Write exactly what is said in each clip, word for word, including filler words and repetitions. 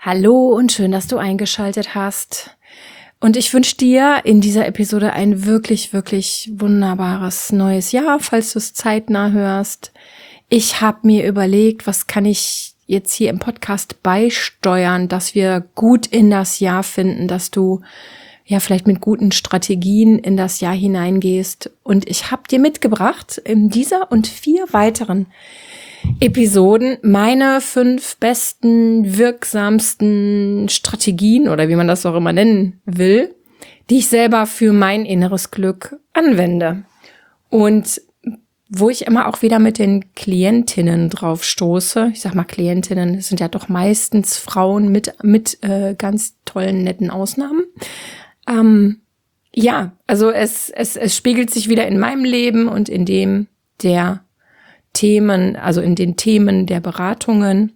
Hallo und schön, dass du eingeschaltet hast. Und ich wünsche dir in dieser Episode ein wirklich, wirklich wunderbares neues Jahr, falls du es zeitnah hörst. Ich habe mir überlegt, was kann ich jetzt hier im Podcast beisteuern, dass wir gut in das Jahr finden, dass du ja vielleicht mit guten Strategien in das Jahr hineingehst. Und ich habe dir mitgebracht in dieser und vier weiteren Episoden meine fünf besten, wirksamsten Strategien oder wie man das auch immer nennen will, die ich selber für mein inneres Glück anwende. Und wo ich immer auch wieder mit den Klientinnen drauf stoße, ich sag mal Klientinnen, das sind ja doch meistens Frauen mit mit äh, ganz tollen, netten Ausnahmen. Ähm, ja, also es, es, es spiegelt sich wieder in meinem Leben und in dem der Themen, also in den Themen der Beratungen.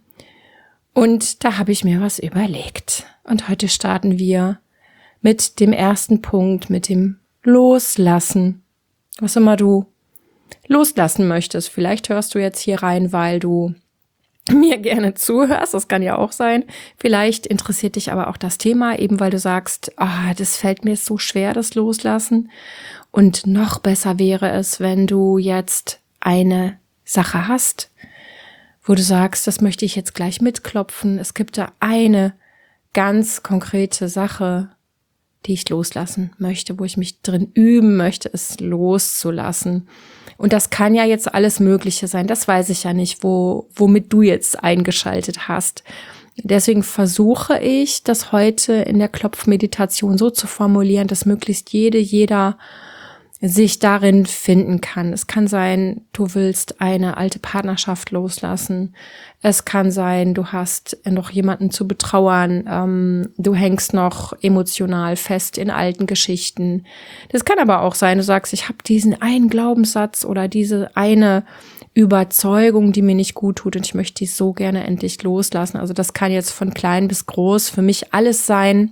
Und da habe ich mir was überlegt. Und heute starten wir mit dem ersten Punkt, mit dem Loslassen. Was immer du loslassen möchtest. Vielleicht hörst du jetzt hier rein, weil du mir gerne zuhörst. Das kann ja auch sein. Vielleicht interessiert dich aber auch das Thema, eben weil du sagst, ah, das fällt mir so schwer, das Loslassen. Und noch besser wäre es, wenn du jetzt eine Sache hast, wo du sagst, das möchte ich jetzt gleich mitklopfen. Es gibt da eine ganz konkrete Sache, die ich loslassen möchte, wo ich mich drin üben möchte, es loszulassen. Und das kann ja jetzt alles Mögliche sein. Das weiß ich ja nicht, wo, womit du jetzt eingeschaltet hast. Deswegen versuche ich, das heute in der Klopfmeditation so zu formulieren, dass möglichst jede, jeder sich darin finden kann. Es kann sein, du willst eine alte Partnerschaft loslassen. Es kann sein, du hast noch jemanden zu betrauern. Ähm, du hängst noch emotional fest in alten Geschichten. Das kann aber auch sein, du sagst, ich habe diesen einen Glaubenssatz oder diese eine Überzeugung, die mir nicht gut tut und ich möchte die so gerne endlich loslassen. Also das kann jetzt von klein bis groß für mich alles sein.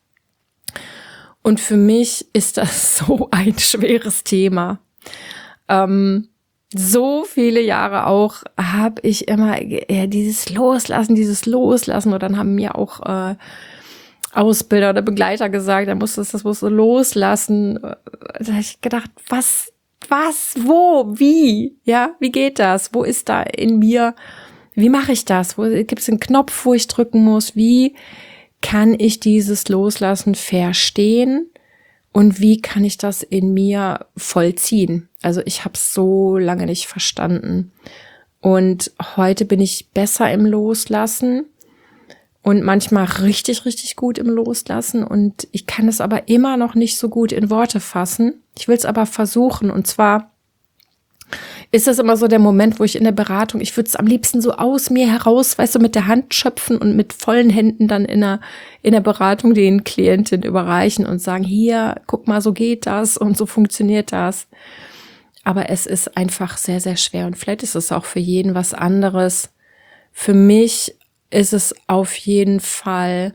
Und für mich ist das so ein schweres Thema. Ähm, so viele Jahre auch habe ich immer ja, dieses Loslassen, dieses Loslassen. Und dann haben mir auch äh, Ausbilder oder Begleiter gesagt, da musst du das musst du loslassen. Da habe ich gedacht, was, was, wo, wie? Ja, wie geht das? Wo ist da in mir? Wie mache ich das? Wo gibt es einen Knopf, wo ich drücken muss? Wie kann ich dieses Loslassen verstehen und wie kann ich das in mir vollziehen? Also ich habe es so lange nicht verstanden und heute bin ich besser im Loslassen und manchmal richtig, richtig gut im Loslassen und ich kann es aber immer noch nicht so gut in Worte fassen. Ich will es aber versuchen und zwar ist das immer so der Moment, wo ich in der Beratung, ich würde es am liebsten so aus mir heraus, weißt du, mit der Hand schöpfen und mit vollen Händen dann in der, in der Beratung den Klienten überreichen und sagen, hier, guck mal, so geht das und so funktioniert das. Aber es ist einfach sehr, sehr schwer und vielleicht ist es auch für jeden was anderes. Für mich ist es auf jeden Fall,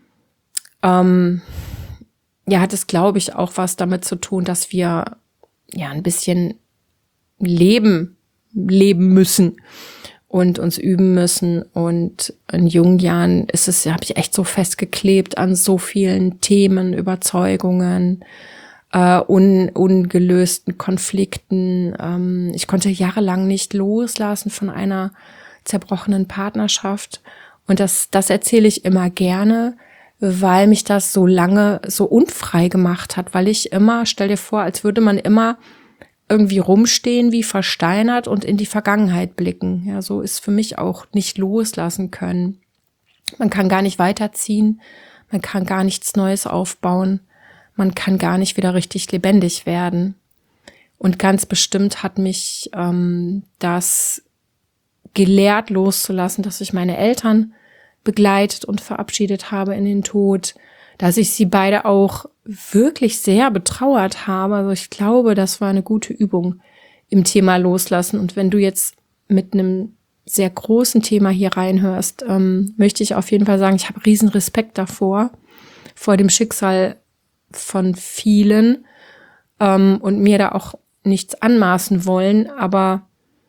ähm, ja, hat es, glaube ich, auch was damit zu tun, dass wir ja ein bisschen leben, leben müssen und uns üben müssen. Und in jungen Jahren ist es, habe ich echt so festgeklebt an so vielen Themen, Überzeugungen, äh, un, ungelösten Konflikten. Ähm, ich konnte jahrelang nicht loslassen von einer zerbrochenen Partnerschaft. Und das, das erzähle ich immer gerne, weil mich das so lange so unfrei gemacht hat, weil ich immer, stell dir vor, als würde man immer irgendwie rumstehen wie versteinert und in die Vergangenheit blicken. Ja, so ist für mich auch nicht loslassen können. Man kann gar nicht weiterziehen, man kann gar nichts Neues aufbauen, man kann gar nicht wieder richtig lebendig werden. Und ganz bestimmt hat mich ähm, das gelehrt loszulassen, dass ich meine Eltern begleitet und verabschiedet habe in den Tod, dass ich sie beide auch wirklich sehr betrauert habe. Also ich glaube, das war eine gute Übung im Thema Loslassen. Und wenn du jetzt mit einem sehr großen Thema hier reinhörst, ähm, möchte ich auf jeden Fall sagen, ich habe riesen Respekt davor, vor dem Schicksal von vielen ähm, und mir da auch nichts anmaßen wollen. Aber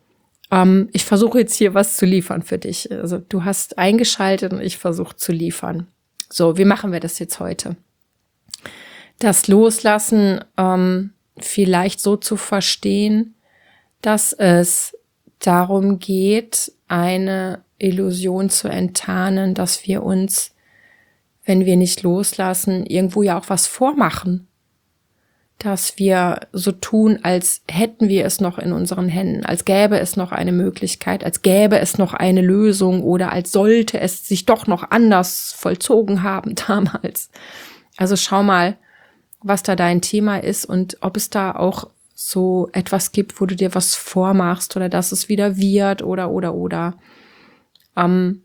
Ähm, ich versuche jetzt hier was zu liefern für dich. Also du hast eingeschaltet und ich versuche zu liefern. So, wie machen wir das jetzt heute? Das Loslassen ähm, vielleicht so zu verstehen, dass es darum geht, eine Illusion zu enttarnen, dass wir uns, wenn wir nicht loslassen, irgendwo ja auch was vormachen. Dass wir so tun, als hätten wir es noch in unseren Händen, als gäbe es noch eine Möglichkeit, als gäbe es noch eine Lösung oder als sollte es sich doch noch anders vollzogen haben damals. Also schau mal, was da dein Thema ist und ob es da auch so etwas gibt, wo du dir was vormachst oder dass es wieder wird oder, oder, oder. Ähm,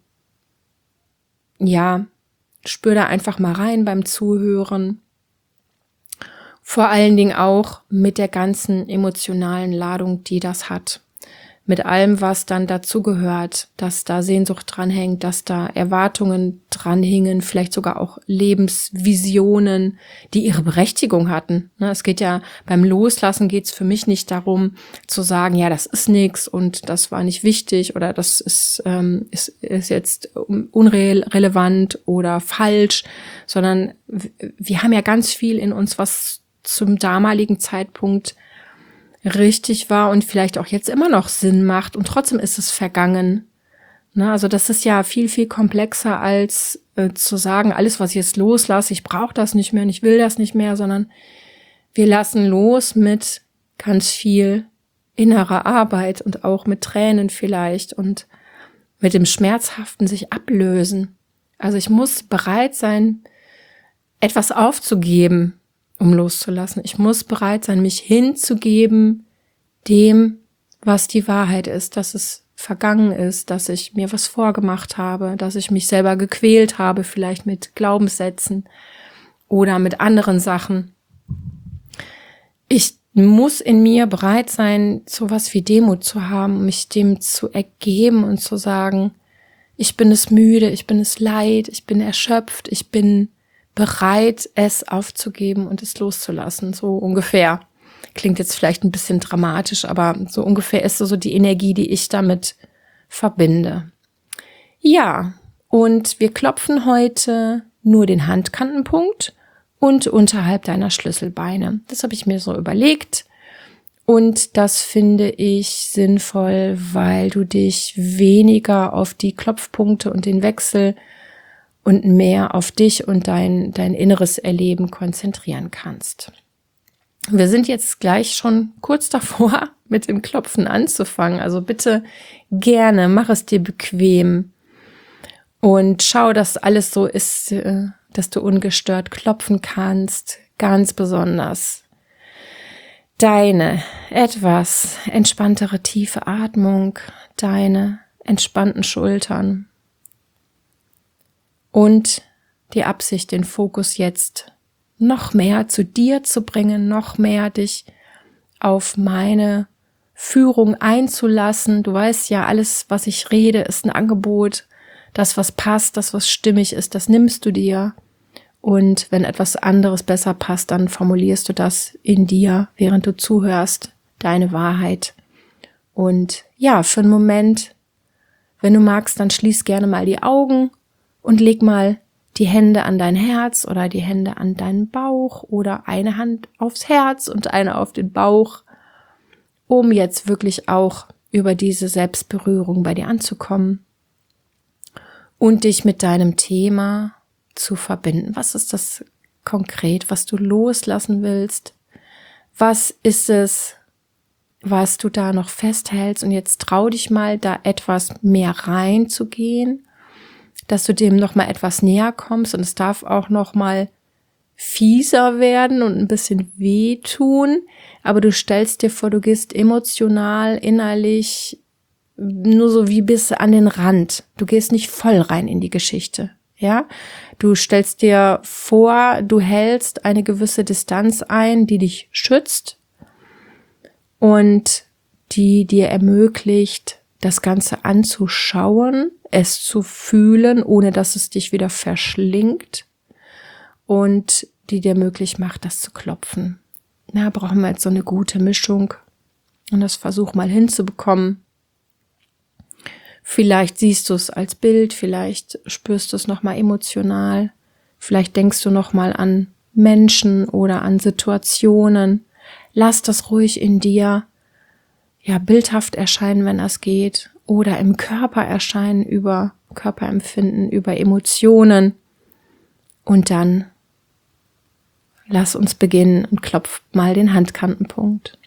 ja, spür da einfach mal rein beim Zuhören. Vor allen Dingen auch mit der ganzen emotionalen Ladung, die das hat. Mit allem, was dann dazugehört, dass da Sehnsucht dranhängt, dass da Erwartungen dranhingen, vielleicht sogar auch Lebensvisionen, die ihre Berechtigung hatten. Es geht ja, beim Loslassen geht es für mich nicht darum zu sagen, ja, das ist nix und das war nicht wichtig oder das ist, ähm, ist, ist jetzt unrelevant oder falsch, sondern wir haben ja ganz viel in uns, was zum damaligen Zeitpunkt richtig war und vielleicht auch jetzt immer noch Sinn macht und trotzdem ist es vergangen. Ne, also das ist ja viel, viel komplexer als äh, zu sagen, alles, was ich jetzt loslasse, ich brauche das nicht mehr und ich will das nicht mehr, sondern wir lassen los mit ganz viel innerer Arbeit und auch mit Tränen vielleicht und mit dem Schmerzhaften sich ablösen. Also ich muss bereit sein, etwas aufzugeben, um loszulassen. Ich muss bereit sein, mich hinzugeben dem, was die Wahrheit ist, dass es vergangen ist, dass ich mir was vorgemacht habe, dass ich mich selber gequält habe, vielleicht mit Glaubenssätzen oder mit anderen Sachen. Ich muss in mir bereit sein, sowas wie Demut zu haben, mich dem zu ergeben und zu sagen, ich bin es müde, ich bin es leid, ich bin erschöpft, ich bin bereit, es aufzugeben und es loszulassen, so ungefähr. Klingt jetzt vielleicht ein bisschen dramatisch, aber so ungefähr ist so die Energie, die ich damit verbinde. Ja, und wir klopfen heute nur den Handkantenpunkt und unterhalb deiner Schlüsselbeine. Das habe ich mir so überlegt und das finde ich sinnvoll, weil du dich weniger auf die Klopfpunkte und den Wechsel und mehr auf dich und dein, dein inneres Erleben konzentrieren kannst. Wir sind jetzt gleich schon kurz davor, mit dem Klopfen anzufangen. Also bitte gerne, mach es dir bequem und schau, dass alles so ist, dass du ungestört klopfen kannst. Ganz besonders deine etwas entspanntere tiefe Atmung, deine entspannten Schultern. Und die Absicht, den Fokus jetzt noch mehr zu dir zu bringen, noch mehr dich auf meine Führung einzulassen. Du weißt ja, alles, was ich rede, ist ein Angebot. Das, was passt, das, was stimmig ist, das nimmst du dir. Und wenn etwas anderes besser passt, dann formulierst du das in dir, während du zuhörst, deine Wahrheit. Und ja, für einen Moment, wenn du magst, dann schließ gerne mal die Augen und leg mal die Hände an dein Herz oder die Hände an deinen Bauch oder eine Hand aufs Herz und eine auf den Bauch, um jetzt wirklich auch über diese Selbstberührung bei dir anzukommen und dich mit deinem Thema zu verbinden. Was ist das konkret, was du loslassen willst? Was ist es, was du da noch festhältst? Und jetzt trau dich mal, da etwas mehr reinzugehen, dass du dem noch mal etwas näher kommst und es darf auch noch mal fieser werden und ein bisschen wehtun, aber du stellst dir vor, du gehst emotional, innerlich nur so wie bis an den Rand. Du gehst nicht voll rein in die Geschichte, ja? Du stellst dir vor, du hältst eine gewisse Distanz ein, die dich schützt und die dir ermöglicht, das Ganze anzuschauen, es zu fühlen, ohne dass es dich wieder verschlingt und die dir möglich macht, das zu klopfen. Na, brauchen wir jetzt so eine gute Mischung und das versuch mal hinzubekommen. Vielleicht siehst du es als Bild, vielleicht spürst du es nochmal emotional, vielleicht denkst du nochmal an Menschen oder an Situationen. Lass das ruhig in dir, ja, bildhaft erscheinen, wenn das geht, oder im Körper erscheinen über Körperempfinden, über Emotionen. Und dann lass uns beginnen und klopf mal den Handkantenpunkt.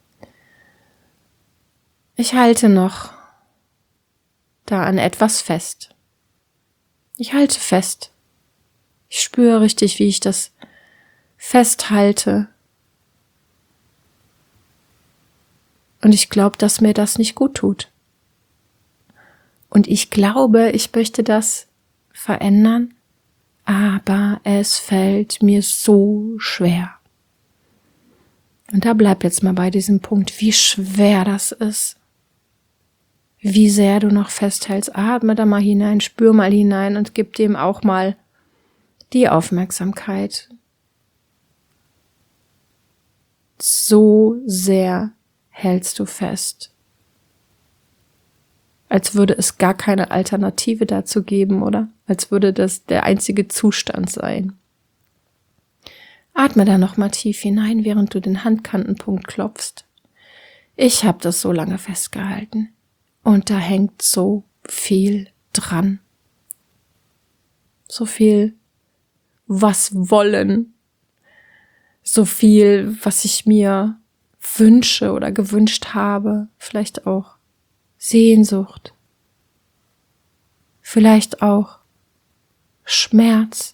Ich halte noch da an etwas fest. Ich halte fest. Ich spüre richtig, wie ich das festhalte. Und ich glaube, dass mir das nicht gut tut. Und ich glaube, ich möchte das verändern, aber es fällt mir so schwer. Und da bleib jetzt mal bei diesem Punkt, wie schwer das ist. Wie sehr du noch festhältst. Atme da mal hinein, spür mal hinein und gib dem auch mal die Aufmerksamkeit. So sehr hältst du fest. Als würde es gar keine Alternative dazu geben, oder? Als würde das der einzige Zustand sein. Atme da nochmal tief hinein, während du den Handkantenpunkt klopfst. Ich habe das so lange festgehalten. Und da hängt so viel dran. So viel, was wollen. So viel, was ich mir wünsche oder gewünscht habe. Vielleicht auch Sehnsucht. Vielleicht auch Schmerz.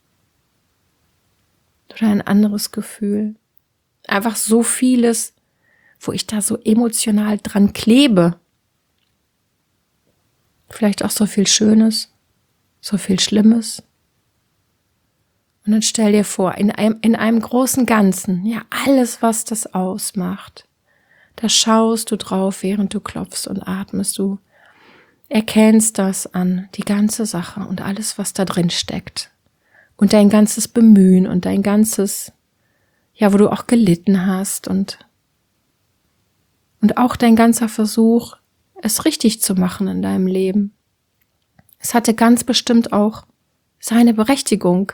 Oder ein anderes Gefühl. Einfach so vieles, wo ich da so emotional dran klebe. Vielleicht auch so viel Schönes, so viel Schlimmes. Und dann stell dir vor, in einem, in einem großen Ganzen, ja, alles, was das ausmacht, da schaust du drauf, während du klopfst und atmest. Du erkennst das an, die ganze Sache und alles, was da drin steckt. Und dein ganzes Bemühen und dein ganzes, ja, wo du auch gelitten hast und, und auch dein ganzer Versuch, es richtig zu machen in deinem Leben. Es hatte ganz bestimmt auch seine Berechtigung.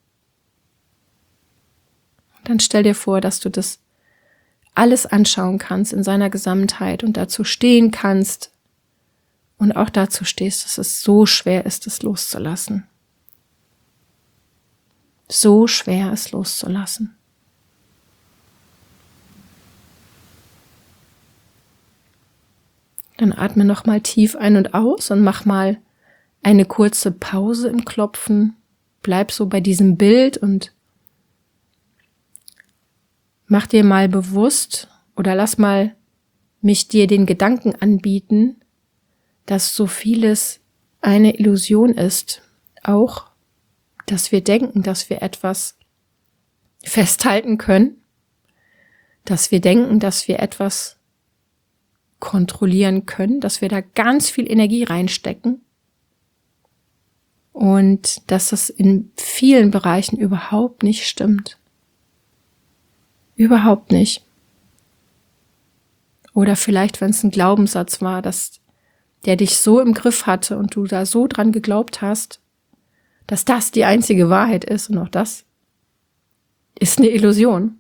Und dann stell dir vor, dass du das alles anschauen kannst in seiner Gesamtheit und dazu stehen kannst und auch dazu stehst, dass es so schwer ist, es loszulassen. So schwer, es loszulassen. Dann atme nochmal tief ein und aus und mach mal eine kurze Pause im Klopfen. Bleib so bei diesem Bild und mach dir mal bewusst oder lass mal mich dir den Gedanken anbieten, dass so vieles eine Illusion ist. Auch, dass wir denken, dass wir etwas festhalten können, dass wir denken, dass wir etwas kontrollieren können, dass wir da ganz viel Energie reinstecken und dass das in vielen Bereichen überhaupt nicht stimmt. Überhaupt nicht. Oder vielleicht, wenn es ein Glaubenssatz war, dass der dich so im Griff hatte und du da so dran geglaubt hast, dass das die einzige Wahrheit ist und auch das ist eine Illusion.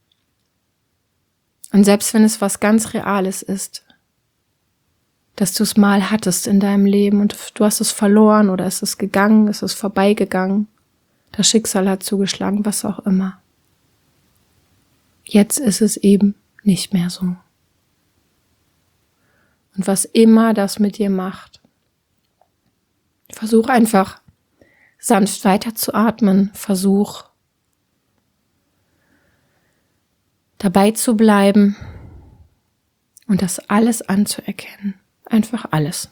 Und selbst wenn es was ganz Reales ist, dass du es mal hattest in deinem Leben und du hast es verloren oder es ist gegangen, es ist vorbeigegangen, das Schicksal hat zugeschlagen, was auch immer. Jetzt ist es eben nicht mehr so. Und was immer das mit dir macht, versuch einfach sanft weiter zu atmen, versuch dabei zu bleiben und das alles anzuerkennen. Einfach alles.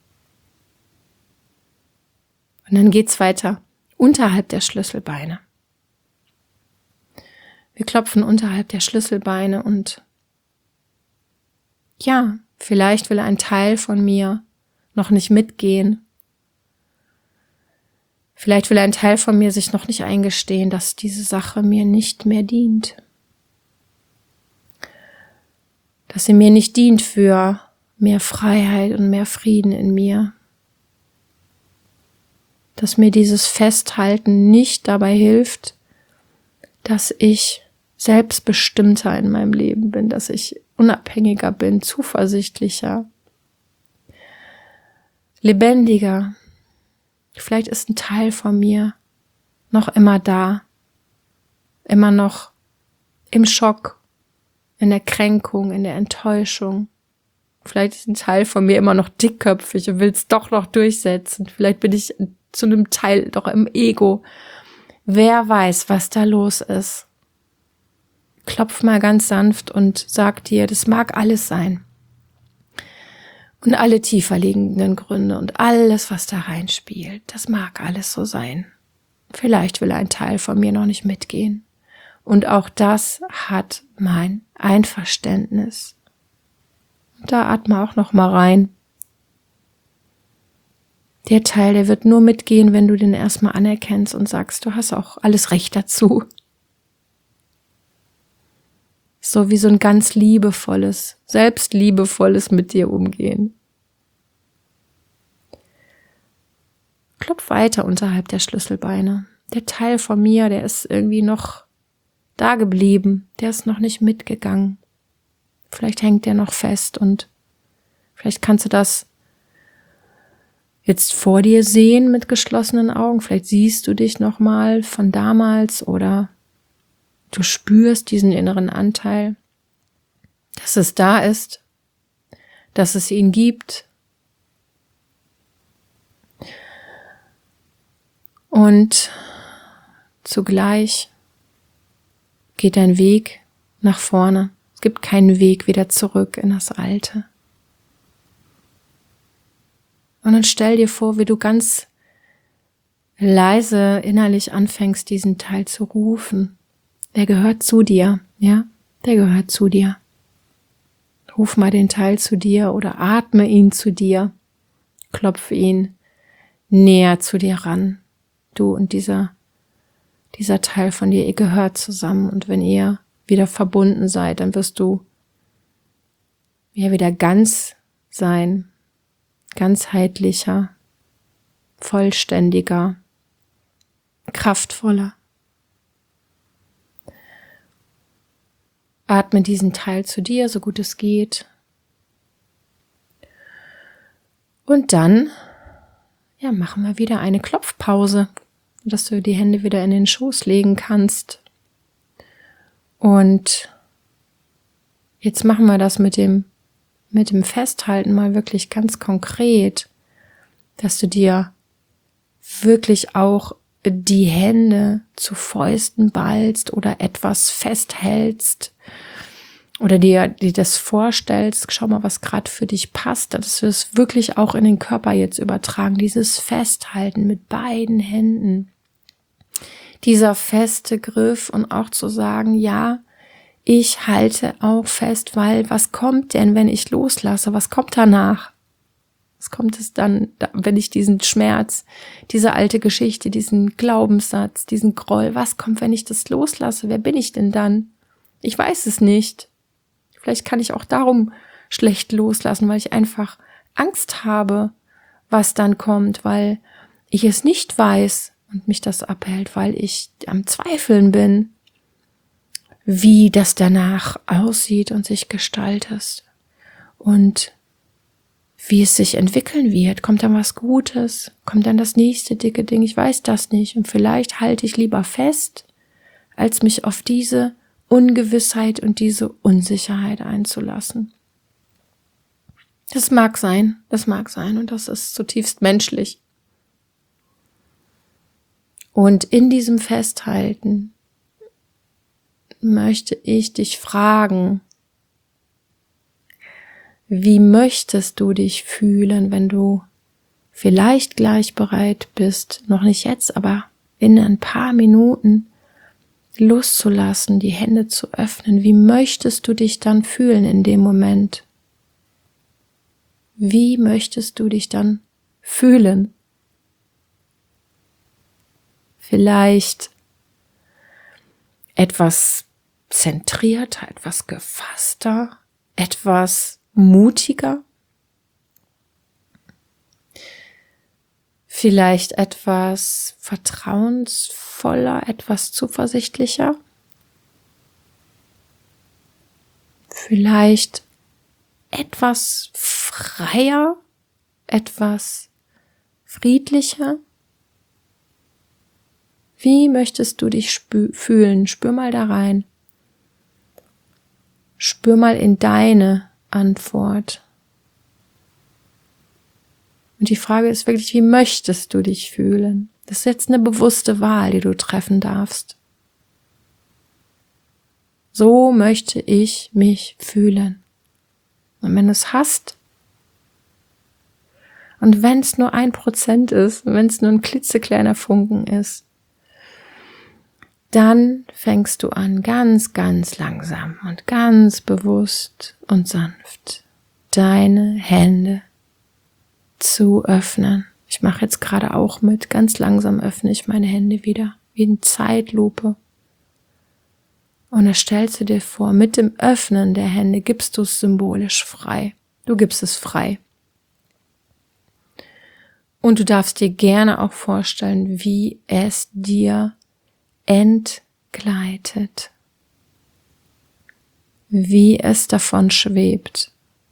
Und dann geht's weiter unterhalb der Schlüsselbeine. Wir klopfen unterhalb der Schlüsselbeine und ja, vielleicht will ein Teil von mir noch nicht mitgehen. Vielleicht will ein Teil von mir sich noch nicht eingestehen, dass diese Sache mir nicht mehr dient. Dass sie mir nicht dient für mehr Freiheit und mehr Frieden in mir. Dass mir dieses Festhalten nicht dabei hilft, dass ich selbstbestimmter in meinem Leben bin, dass ich unabhängiger bin, zuversichtlicher, lebendiger. Vielleicht ist ein Teil von mir noch immer da, immer noch im Schock, in der Kränkung, in der Enttäuschung. Vielleicht ist ein Teil von mir immer noch dickköpfig und will es doch noch durchsetzen. Vielleicht bin ich zu einem Teil doch im Ego. Wer weiß, was da los ist. Klopf mal ganz sanft und sag dir, das mag alles sein. Und alle tiefer liegenden Gründe und alles, was da reinspielt, das mag alles so sein. Vielleicht will ein Teil von mir noch nicht mitgehen. Und auch das hat mein Einverständnis. Da atme auch noch mal rein. Der Teil, der wird nur mitgehen, wenn du den erstmal anerkennst und sagst, du hast auch alles Recht dazu. So wie so ein ganz liebevolles, selbstliebevolles mit dir umgehen. Klopf weiter unterhalb der Schlüsselbeine. Der Teil von mir, der ist irgendwie noch da geblieben, der ist noch nicht mitgegangen. Vielleicht hängt der noch fest und vielleicht kannst du das jetzt vor dir sehen mit geschlossenen Augen. Vielleicht siehst du dich noch mal von damals oder du spürst diesen inneren Anteil, dass es da ist, dass es ihn gibt. Und zugleich geht dein Weg nach vorne. Es gibt keinen Weg wieder zurück in das Alte. Und dann stell dir vor, wie du ganz leise innerlich anfängst, diesen Teil zu rufen. Der gehört zu dir, ja? Der gehört zu dir. Ruf mal den Teil zu dir oder atme ihn zu dir. Klopfe ihn näher zu dir ran. Du und dieser, dieser Teil von dir, ihr gehört zusammen. Und wenn ihr wieder verbunden seid, dann wirst du ja wieder ganz sein. Ganzheitlicher, vollständiger, kraftvoller. Atme diesen Teil zu dir, so gut es geht. Und dann, ja, machen wir wieder eine Klopfpause, dass du die Hände wieder in den Schoß legen kannst. Und jetzt machen wir das mit dem mit dem Festhalten mal wirklich ganz konkret, dass du dir wirklich auch die Hände zu Fäusten ballst oder etwas festhältst oder dir, dir das vorstellst, schau mal, was gerade für dich passt, dass du es wirklich auch in den Körper jetzt übertragen, dieses Festhalten mit beiden Händen, dieser feste Griff und auch zu sagen, ja, ich halte auch fest, weil was kommt denn, wenn ich loslasse? Was kommt danach? Was kommt es dann, wenn ich diesen Schmerz, diese alte Geschichte, diesen Glaubenssatz, diesen Groll, was kommt, wenn ich das loslasse? Wer bin ich denn dann? Ich weiß es nicht. Vielleicht kann ich auch darum schlecht loslassen, weil ich einfach Angst habe, was dann kommt, weil ich es nicht weiß und mich das abhält, weil ich am Zweifeln bin, wie das danach aussieht und sich gestaltet und wie es sich entwickeln wird. Kommt dann was Gutes? Kommt dann das nächste dicke Ding? Ich weiß das nicht. Und vielleicht halte ich lieber fest, als mich auf diese Ungewissheit und diese Unsicherheit einzulassen. Das mag sein, das mag sein und das ist zutiefst menschlich. Und in diesem Festhalten möchte ich dich fragen, wie möchtest du dich fühlen, wenn du vielleicht gleich bereit bist, noch nicht jetzt, aber in ein paar Minuten loszulassen, die Hände zu öffnen? Wie möchtest du dich dann fühlen in dem Moment? Wie möchtest du dich dann fühlen? Vielleicht etwas zentrierter, etwas gefasster, etwas mutiger, Vielleicht etwas vertrauensvoller, etwas zuversichtlicher. Vielleicht etwas freier, etwas friedlicher. Wie möchtest du dich spü- fühlen? Spür mal da rein. Spür mal in deine Antwort. Und die Frage ist wirklich, wie möchtest du dich fühlen? Das ist jetzt eine bewusste Wahl, die du treffen darfst. So möchte ich mich fühlen. Und wenn du es hast, und wenn es nur ein Prozent ist, wenn es nur ein klitzekleiner Funken ist, dann fängst du an, ganz, ganz langsam und ganz bewusst und sanft deine Hände zu öffnen. Ich mache jetzt gerade auch mit, ganz langsam öffne ich meine Hände wieder, wie in Zeitlupe. Und da stellst du dir vor, mit dem Öffnen der Hände gibst du es symbolisch frei. Du gibst es frei. Und du darfst dir gerne auch vorstellen, wie es dir entgleitet. Wie es davon schwebt.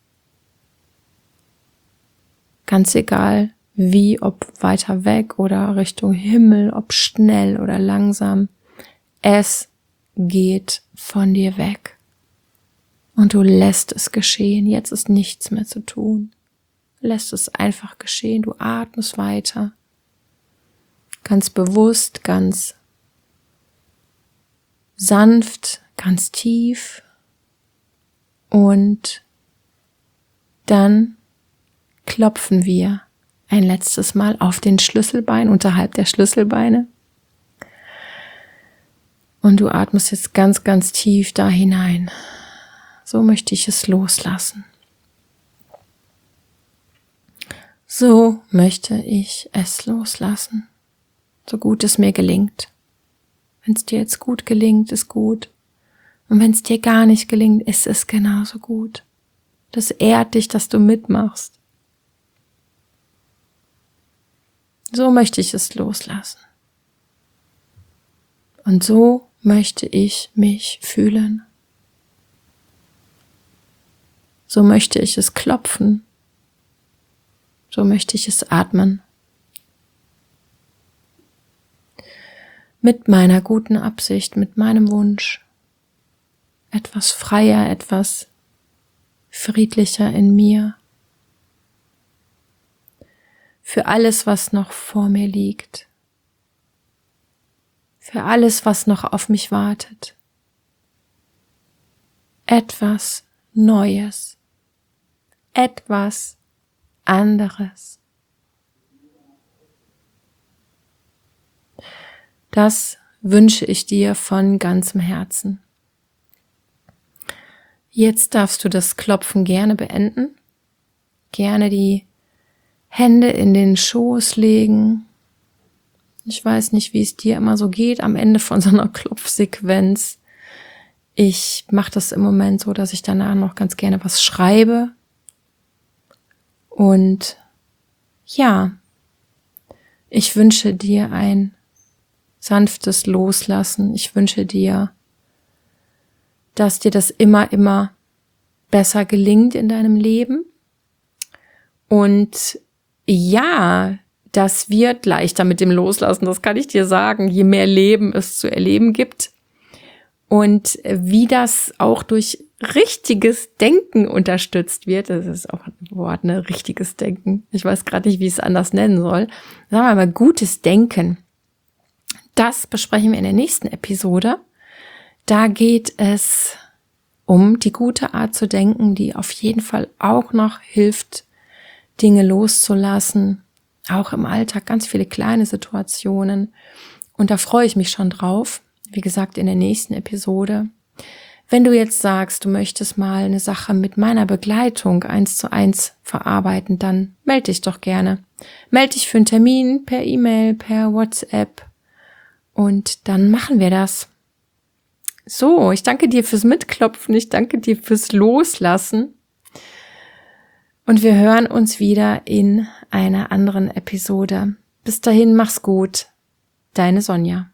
Ganz egal, wie, ob weiter weg oder Richtung Himmel, ob schnell oder langsam. Es geht von dir weg. Und du lässt es geschehen. Jetzt ist nichts mehr zu tun. Lässt es einfach geschehen. Du atmest weiter. Ganz bewusst, ganz sanft, ganz tief. Und dann klopfen wir ein letztes Mal auf den Schlüsselbein, unterhalb der Schlüsselbeine. Und du atmest jetzt ganz, ganz tief da hinein. So möchte ich es loslassen. So möchte ich es loslassen. So gut es mir gelingt. Wenn es dir jetzt gut gelingt, ist gut. Und wenn es dir gar nicht gelingt, ist es genauso gut. Das ehrt dich, dass du mitmachst. So möchte ich es loslassen. Und so möchte ich mich fühlen. So möchte ich es klopfen. So möchte ich es atmen. Mit meiner guten Absicht, mit meinem Wunsch, etwas freier, etwas friedlicher in mir. Für alles, was noch vor mir liegt. Für alles, was noch auf mich wartet. Etwas Neues. Etwas anderes. Das wünsche ich dir von ganzem Herzen. Jetzt darfst du das Klopfen gerne beenden. Gerne die Hände in den Schoß legen. Ich weiß nicht, wie es dir immer so geht am Ende von so einer Klopfsequenz. Ich mache das im Moment so, dass ich danach noch ganz gerne was schreibe. Und ja, ich wünsche dir ein sanftes Loslassen. Ich wünsche dir, dass dir das immer, immer besser gelingt in deinem Leben. Und ja, das wird leichter mit dem Loslassen, das kann ich dir sagen, je mehr Leben es zu erleben gibt. Und wie das auch durch richtiges Denken unterstützt wird, das ist auch ein Wort, ne, richtiges Denken. Ich weiß gerade nicht, wie ich es anders nennen soll. Sagen wir mal, gutes Denken. Das besprechen wir in der nächsten Episode. Da geht es um die gute Art zu denken, die auf jeden Fall auch noch hilft, Dinge loszulassen. Auch im Alltag ganz viele kleine Situationen. Und da freue ich mich schon drauf. Wie gesagt, in der nächsten Episode. Wenn du jetzt sagst, du möchtest mal eine Sache mit meiner Begleitung eins zu eins verarbeiten, dann melde dich doch gerne. Melde dich für einen Termin per E-Mail, per WhatsApp und dann machen wir das. So, ich danke dir fürs Mitklopfen, ich danke dir fürs Loslassen und wir hören uns wieder in einer anderen Episode. Bis dahin, mach's gut. Deine Sonja.